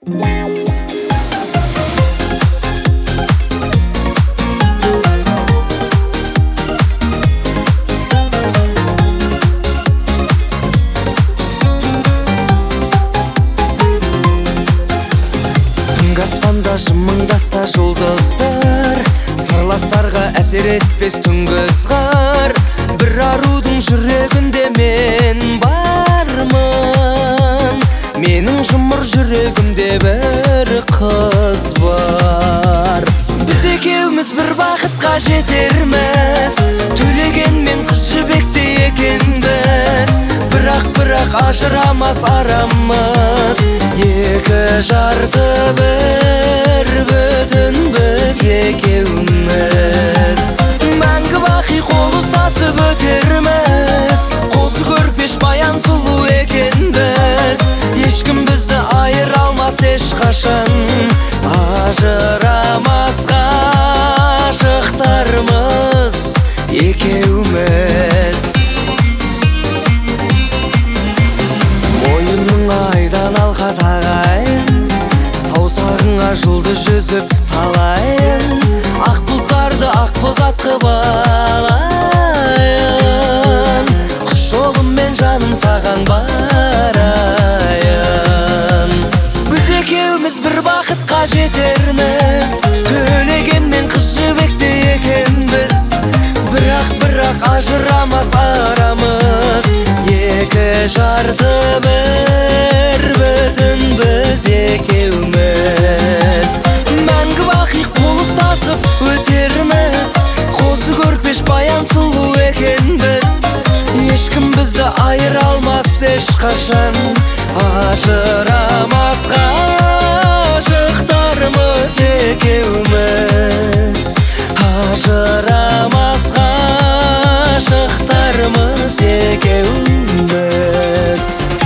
Түнгі аспанда жымыңдаса жұлдыздар, сырластарға әсер етпес түнгі ызғар. Бір арудың жүрегінде мен бармын, менің жұмыр жүрегімде бір қыз бар. Біз екеуміз бір бақытқа жетерміз, төлеген мен қыз жібекте екенбіз. Бірақ ажырамас арамыз, екі жарты бір бүтін біз екеуміз. Мәңгі бақи қол ұстасып өтерміз, қозы көрпеш баян сұлу екенбіз. Ешкім бізді айыра алмас ешқашан, ажырамас ғашықтармыз екеуміз. Мойының айдан алқа тағайын, саусағыңа жұлдыз жүзіп салайын. Ақ бұлттарды ақ бозат қып алайын, құс жолыммен жаным саған барайын. Біз екеуміз бір бақытқа жетерміз, төлеген мен қыз жібекте екенбіз. Бірақ ажырамас арамыз, екі жарты бір бүтін біз екеуміз. Мәңгі бақи қол ұстасып өтерміз, қозы көрпеш баян сұлу екенбіз. Ешкім бізді айыра алмас ешқашан, ажырамас ғашықтармыз екеуміз. Ажырамас ғашықтармыз екеуміз.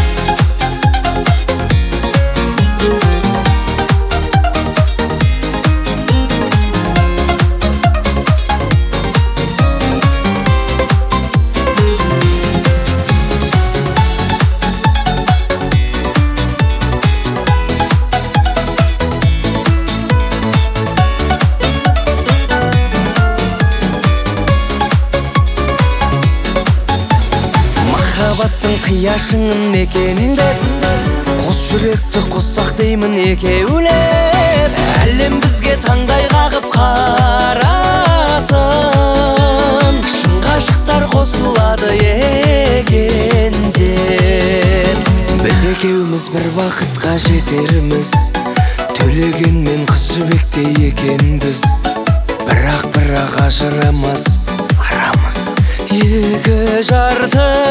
Махаббаттың қияшыңын екендеп, қос жүректі қоссақ деймін екеулеп. Әлем бізге таңдай қағып қарасын, шын ғашықтар қосылады екен деп. Біз екеуміз бір бақытқа жетерміз, төлеген мен қыз жібекте екенбіз. Бірақ ажырамас арамыз, екі жарты